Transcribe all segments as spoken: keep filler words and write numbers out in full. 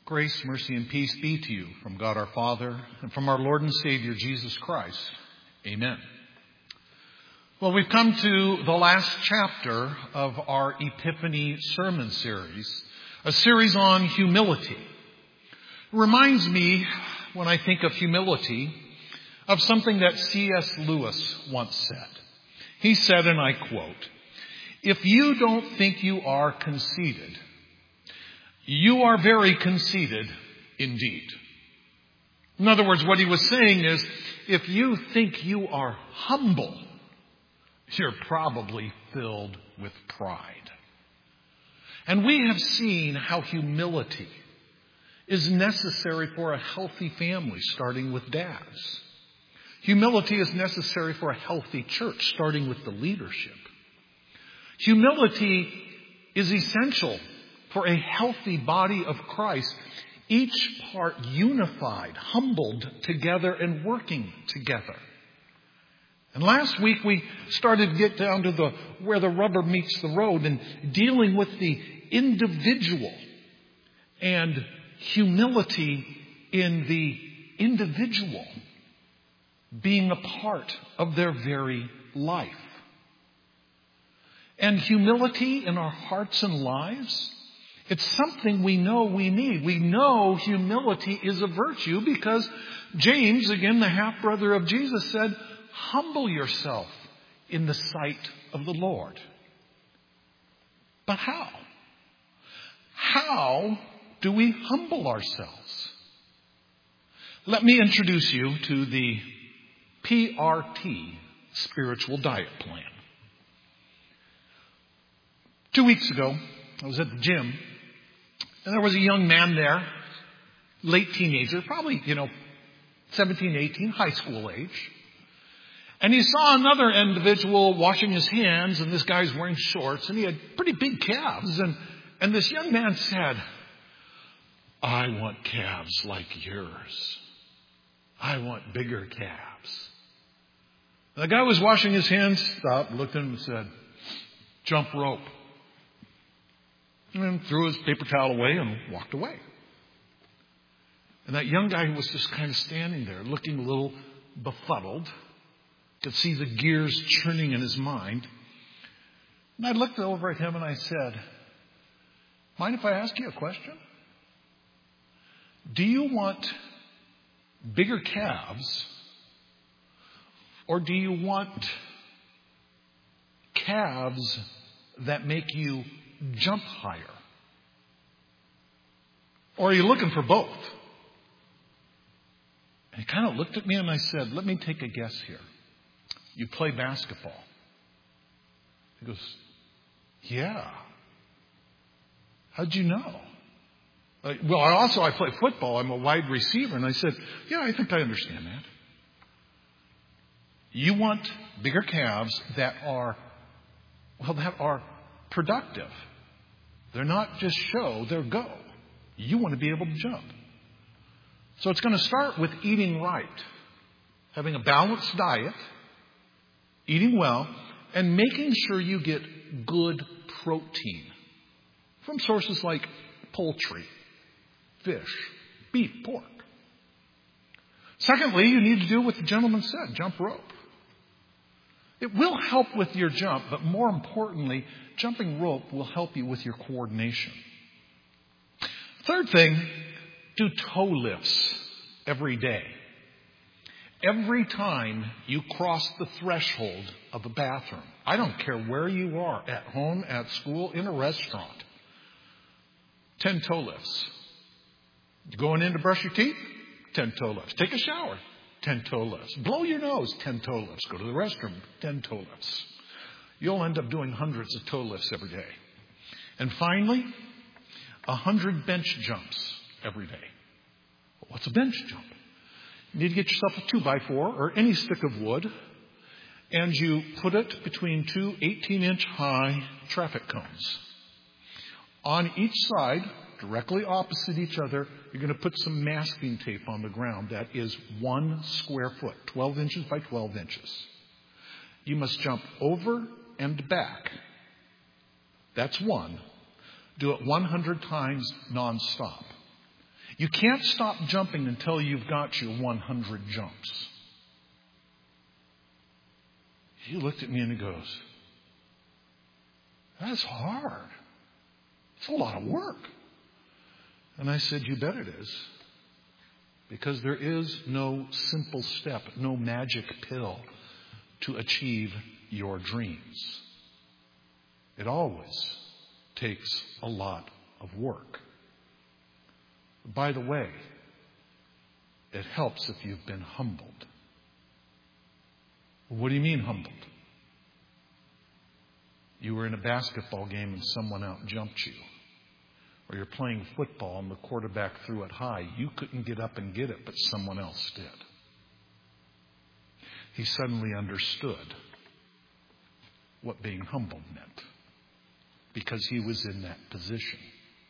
Grace, mercy, and peace be to you from God our Father and from our Lord and Savior, Jesus Christ. Amen. Well, we've come to the last chapter of our Epiphany sermon series, a series on humility. It reminds me, when I think of humility, of something that C S Lewis once said. He said, and I quote, "If you don't think you are conceited, you are very conceited indeed." In other words, what he was saying is, if you think you are humble, you're probably filled with pride. And we have seen how humility is necessary for a healthy family, starting with dads. Humility is necessary for a healthy church, starting with the leadership. Humility is essential for a healthy body of Christ, each part unified, humbled together, and working together. And last week we started to get down to the where the rubber meets the road and dealing with the individual and humility in the individual being a part of their very life. And humility in our hearts and lives, it's something we know we need. We know humility is a virtue because James, again, the half-brother of Jesus, said, "Humble yourself in the sight of the Lord." But how? How do we humble ourselves? Let me introduce you to the P R T spiritual diet plan. Two weeks ago, I was at the gym, and there was a young man there, late teenager, probably, you know, seventeen, eighteen, high school age. And he saw another individual washing his hands, and this guy's wearing shorts, and he had pretty big calves. And, and this young man said, "I want calves like yours. I want bigger calves." And the guy was washing his hands, stopped, looked at him and said, "Jump rope." And then threw his paper towel away and walked away. And that young guy was just kind of standing there, looking a little befuddled. Could see the gears churning in his mind. And I looked over at him and I said, "Mind if I ask you a question? Do you want bigger calves, or do you want calves that make you jump higher? Or are you looking for both?" And he kind of looked at me and I said, "Let me take a guess here. You play basketball." He goes, "Yeah." "How'd you know?" Uh, well, I also, I play football. I'm a wide receiver. And I said, "Yeah, I think I understand that." You want bigger calves that are, well, that are productive. They're not just show, they're go. You want to be able to jump. So it's going to start with eating right, having a balanced diet, eating well, and making sure you get good protein from sources like poultry, fish, beef, pork. Secondly, you need to do what the gentleman said, jump rope. It will help with your jump, but more importantly, jumping rope will help you with your coordination. Third thing, do toe lifts every day. Every time you cross the threshold of a bathroom, I don't care where you are, at home, at school, in a restaurant, ten toe lifts. Going in to brush your teeth, ten toe lifts. Take a shower, ten toe lifts. Blow your nose, ten toe lifts. Go to the restroom, ten toe lifts. You'll end up doing hundreds of toe lifts every day. And finally, a hundred bench jumps every day. What's a bench jump? You need to get yourself a two by four or any stick of wood, and you put it between two eighteen-inch high traffic cones. On each side, directly opposite each other, you're going to put some masking tape on the ground that is one square foot, twelve inches by twelve inches. You must jump over and back. That's one. Do it one hundred times nonstop. You can't stop jumping until you've got your one hundred jumps. He looked at me and he goes, that's hard. It's a lot of work. And I said, you bet it is. Because there is no simple step, no magic pill to achieve your dreams. It always takes a lot of work. By the way, it helps if you've been humbled. What do you mean humbled? You were in a basketball game and someone out jumped you. Or you're playing football and the quarterback threw it high. You couldn't get up and get it, but someone else did. He suddenly understood what being humbled meant, because he was in that position.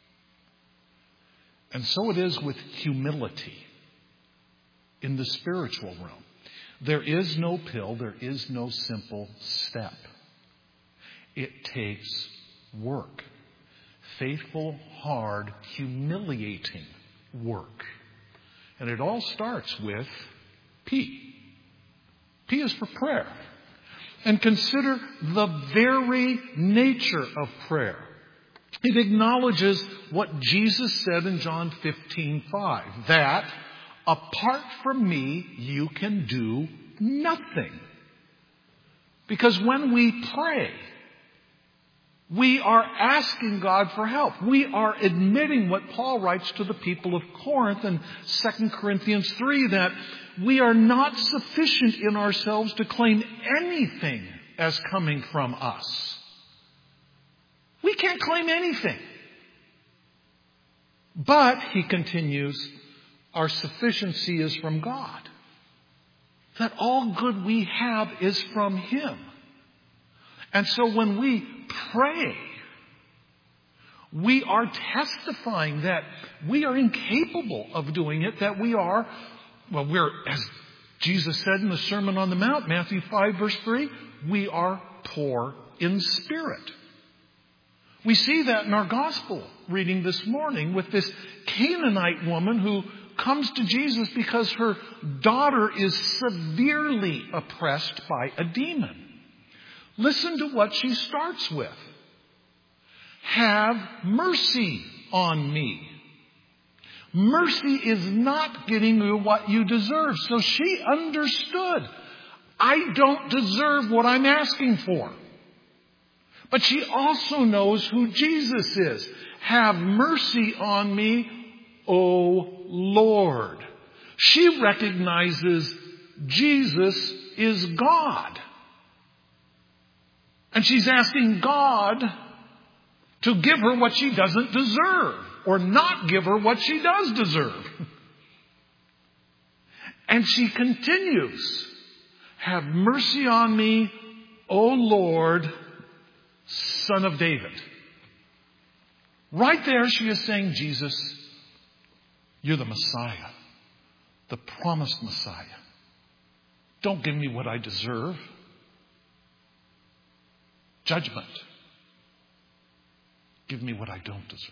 And so it is with humility in the spiritual realm. There is no pill, there is no simple step. It takes work. Faithful, hard, humiliating work. And it all starts with P. P is for prayer. And consider the very nature of prayer. It acknowledges what Jesus said in John fifteen five, that apart from me, you can do nothing. Because when we pray, we are asking God for help. We are admitting what Paul writes to the people of Corinth in Second Corinthians three, that we are not sufficient in ourselves to claim anything as coming from us. We can't claim anything. But, he continues, our sufficiency is from God. That all good we have is from Him. And so when we pray, we are testifying that we are incapable of doing it, that we are, well, we're, as Jesus said in the Sermon on the Mount, Matthew five, verse three, we are poor in spirit. We see that in our gospel reading this morning with this Canaanite woman who comes to Jesus because her daughter is severely oppressed by a demon. Listen to what she starts with. Have mercy on me. Mercy is not getting you what you deserve. So she understood. I don't deserve what I'm asking for. But she also knows who Jesus is. Have mercy on me, O Lord. She recognizes Jesus is God. And she's asking God to give her what she doesn't deserve, or not give her what she does deserve. And she continues, have mercy on me, O Lord, Son of David. Right there she is saying, Jesus, you're the Messiah, the promised Messiah. Don't give me what I deserve. Judgment. Give me what I don't deserve.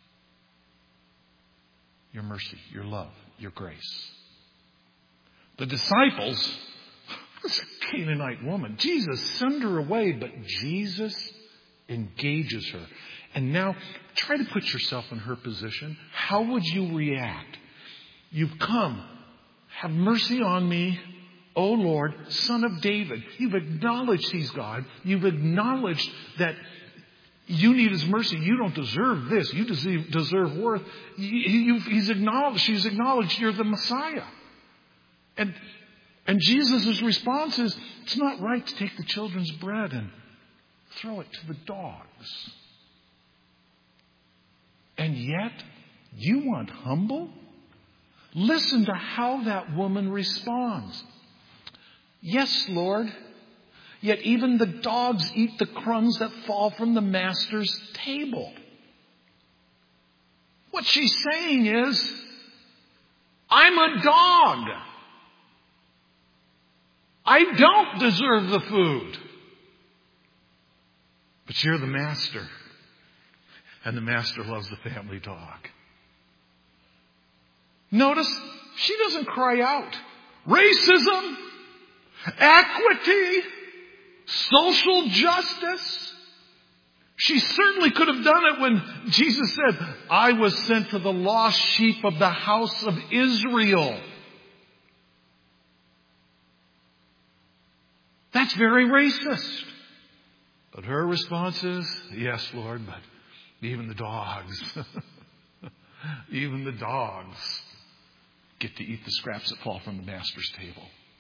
Your mercy, your love, your grace. The disciples, this Canaanite woman, Jesus sent her away, but Jesus engages her. And now try to put yourself in her position. How would you react? You've come. Have mercy on me, O Lord, Son of David. You've acknowledged He's God. You've acknowledged that you need His mercy. You don't deserve this. You deserve, deserve worth. You, he's acknowledged, she's acknowledged you're the Messiah. And, and Jesus' response is, it's not right to take the children's bread and throw it to the dogs. And yet, you want humble? Listen to how that woman responds. Yes, Lord. Yet even the dogs eat the crumbs that fall from the master's table. What she's saying is, I'm a dog. I don't deserve the food. But you're the master. And the master loves the family dog. Notice, she doesn't cry out. Racism, equity, social justice. She certainly could have done it when Jesus said, I was sent to the lost sheep of the house of Israel. That's very racist. But her response is, yes, Lord, but even the dogs, even the dogs get to eat the scraps that fall from the master's table.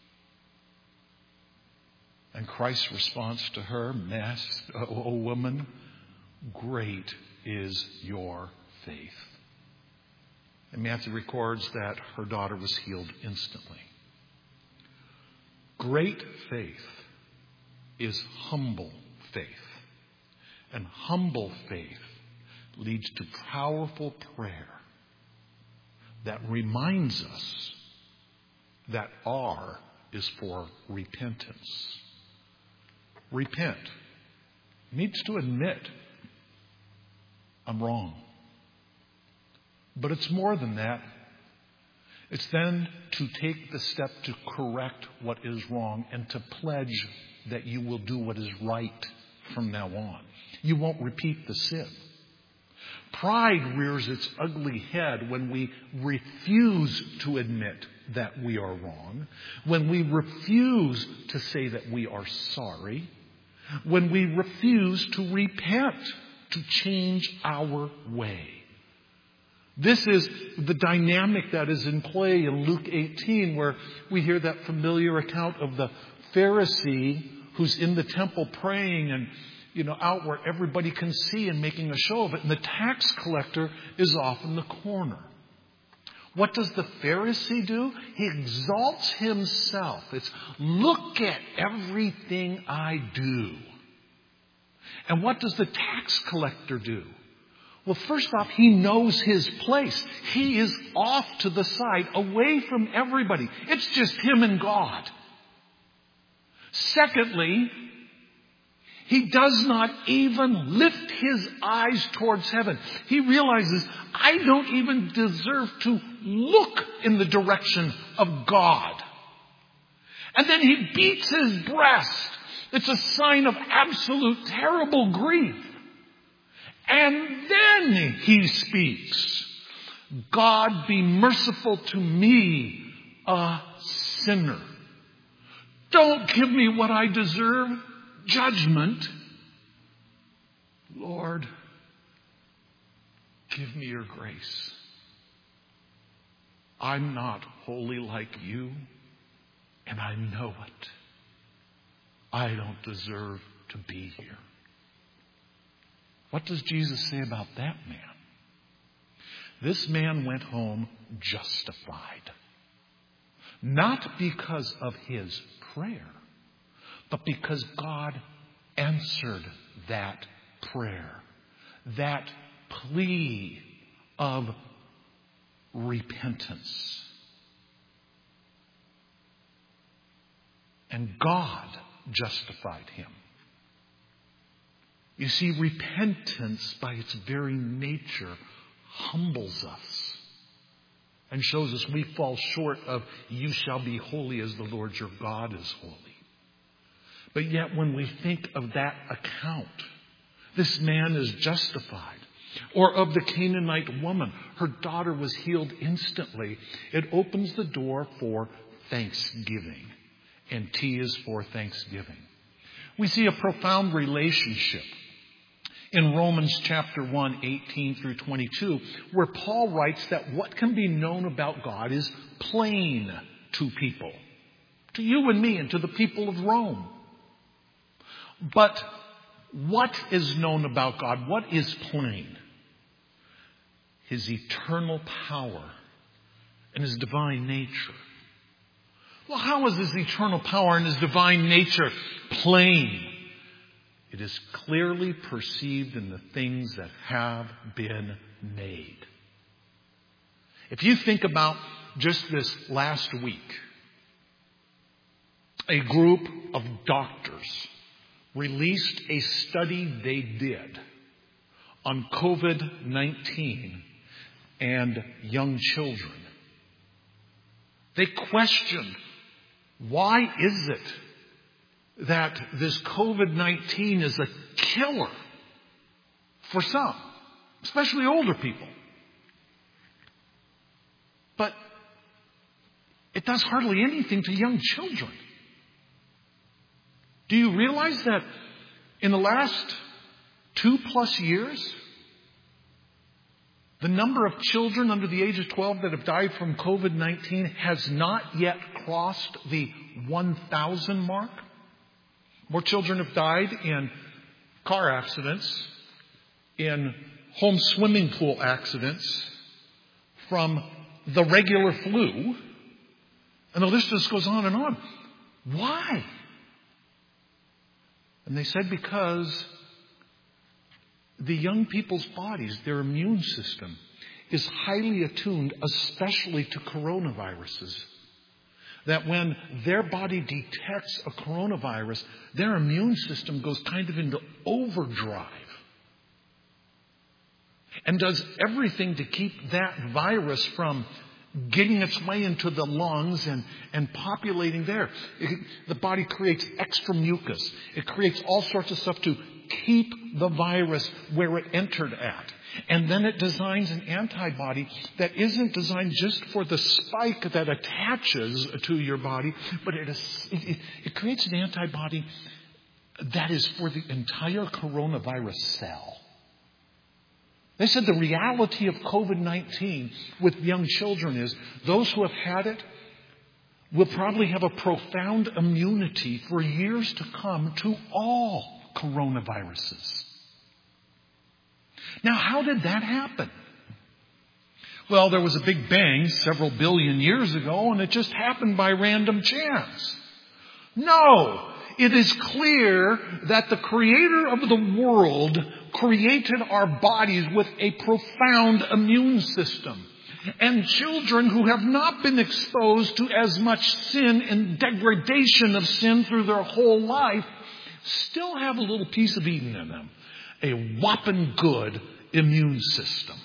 And Christ's response to her, Mass, O woman, great is your faith. And Matthew records that her daughter was healed instantly. Great faith is humble faith. And humble faith leads to powerful prayer that reminds us that R is for repentance. Repent means to admit I'm wrong. But it's more than that. It's then to take the step to correct what is wrong and to pledge that you will do what is right from now on. You won't repeat the sin. Pride rears its ugly head when we refuse to admit that we are wrong, when we refuse to say that we are sorry, when we refuse to repent, to change our way. This is the dynamic that is in play in Luke eighteen, where we hear that familiar account of the Pharisee who's in the temple praying and, you know, out where everybody can see and making a show of it. And the tax collector is off in the corner. What does the Pharisee do? He exalts himself. It's, look at everything I do. And what does the tax collector do? Well, first off, he knows his place. He is off to the side, away from everybody. It's just him and God. Secondly, he does not even lift his eyes towards heaven. He realizes, I don't even deserve to look in the direction of God. And then he beats his breast. It's a sign of absolute terrible grief. And then he speaks, God be merciful to me, a sinner. Don't give me what I deserve. Judgment. Lord, give me your grace. I'm not holy like you, and I know it. I don't deserve to be here. What does Jesus say about that man? This man went home justified. Not because of his prayer, but because God answered that prayer, that plea of repentance. And God justified him. You see, repentance by its very nature humbles us and shows us we fall short of you shall be holy as the Lord your God is holy. But yet when we think of that account, this man is justified. Or of the Canaanite woman, her daughter was healed instantly. It opens the door for thanksgiving. And T is for thanksgiving. We see a profound relationship in Romans chapter one, eighteen through twenty-two, where Paul writes that what can be known about God is plain to people, to you and me and to the people of Rome. But what is known about God? What is plain? His eternal power and his divine nature. Well, how is his eternal power and his divine nature plain? It is clearly perceived in the things that have been made. If you think about just this last week, a group of doctors released a study they did on covid nineteen and young children. They questioned, why is it that this covid nineteen is a killer for some, especially older people? But it does hardly anything to young children. Do you realize that in the last two plus years, the number of children under the age of twelve that have died from covid nineteen has not yet crossed the one thousand mark? More children have died in car accidents, in home swimming pool accidents, from the regular flu. And the list just goes on and on. Why? And they said because the young people's bodies, their immune system, is highly attuned, especially to coronaviruses. That when their body detects a coronavirus, their immune system goes kind of into overdrive and does everything to keep that virus from getting its way into the lungs and, and populating there. It, the body creates extra mucus. It creates all sorts of stuff to keep the virus where it entered at. And then it designs an antibody that isn't designed just for the spike that attaches to your body, but it, is, it, it creates an antibody that is for the entire coronavirus cell. They said the reality of covid nineteen with young children is those who have had it will probably have a profound immunity for years to come to all coronaviruses. Now, how did that happen? Well, there was a big bang several billion years ago, and it just happened by random chance. No, it is clear that the Creator of the world created our bodies with a profound immune system. And children who have not been exposed to as much sin and degradation of sin through their whole life still have a little piece of Eden in them. A whopping good immune system.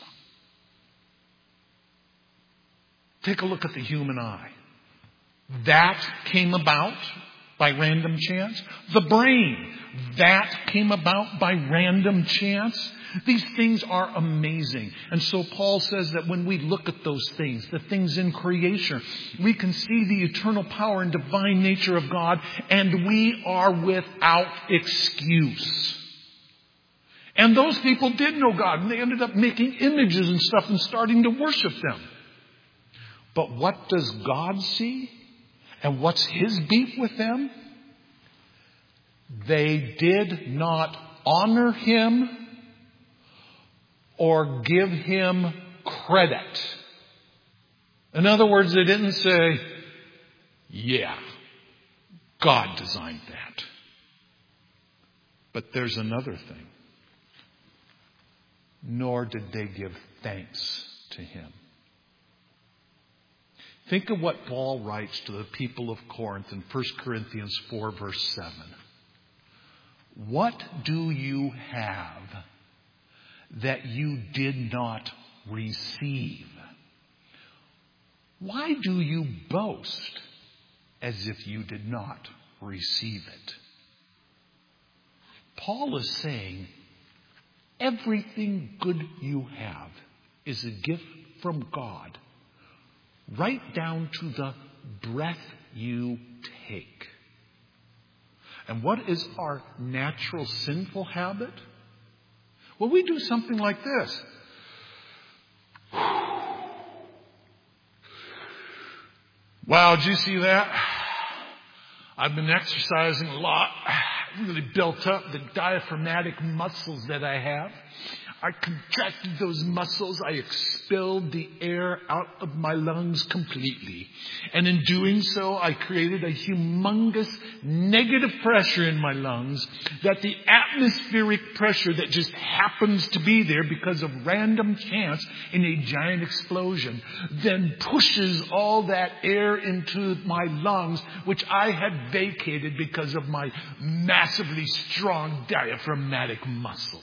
Take a look at the human eye. That came about by random chance. The brain, that came about by random chance. These things are amazing. And so Paul says that when we look at those things, the things in creation, we can see the eternal power and divine nature of God, and we are without excuse. And those people did know God, and they ended up making images and stuff and starting to worship them. But what does God see? And what's His beef with them? They did not honor Him or give Him credit. In other words, they didn't say, yeah, God designed that. But there's another thing. Nor did they give thanks to Him. Think of what Paul writes to the people of Corinth in First Corinthians four, verse seven. What do you have that you did not receive? Why do you boast as if you did not receive it? Paul is saying, everything good you have is a gift from God, right down to the breath you take. And what is our natural sinful habit? Well, we do something like this. Wow, did you see that? I've been exercising a lot. I really built up the diaphragmatic muscles that I have. I contracted those muscles. I expelled the air out of my lungs completely. And in doing so, I created a humongous negative pressure in my lungs that the atmospheric pressure that just happens to be there because of random chance in a giant explosion then pushes all that air into my lungs, which I had vacated because of my massively strong diaphragmatic muscles.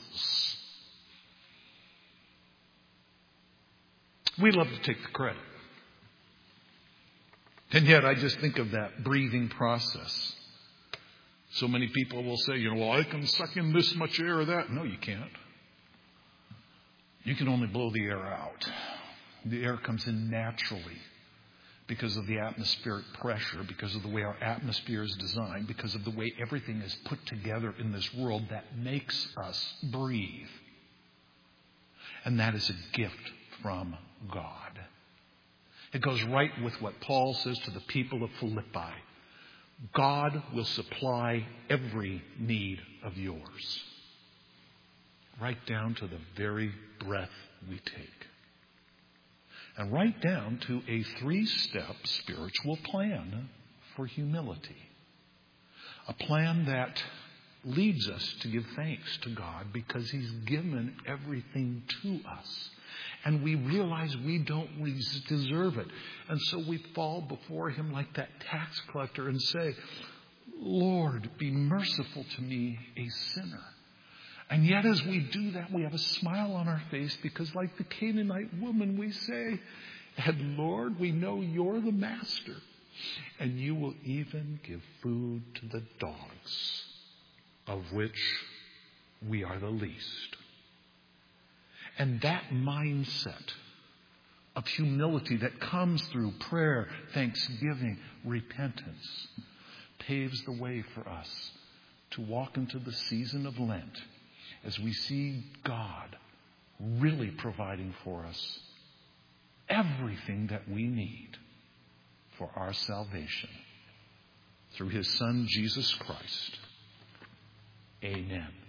We love to take the credit. And yet I just think of that breathing process. So many people will say, you know, well, I can suck in this much air or that. No, you can't. You can only blow the air out. The air comes in naturally because of the atmospheric pressure, because of the way our atmosphere is designed, because of the way everything is put together in this world that makes us breathe. And that is a gift from God. It goes right with what Paul says to the people of Philippi. God will supply every need of yours. Right down to the very breath we take. And right down to a three-step spiritual plan for humility. A plan that leads us to give thanks to God because He's given everything to us. And we realize we don't deserve it. And so we fall before Him like that tax collector and say, Lord, be merciful to me, a sinner. And yet as we do that, we have a smile on our face because like the Canaanite woman, we say, and Lord, we know You're the master. And You will even give food to the dogs, of which we are the least. And that mindset of humility that comes through prayer, thanksgiving, repentance, paves the way for us to walk into the season of Lent as we see God really providing for us everything that we need for our salvation through His Son, Jesus Christ. Amen.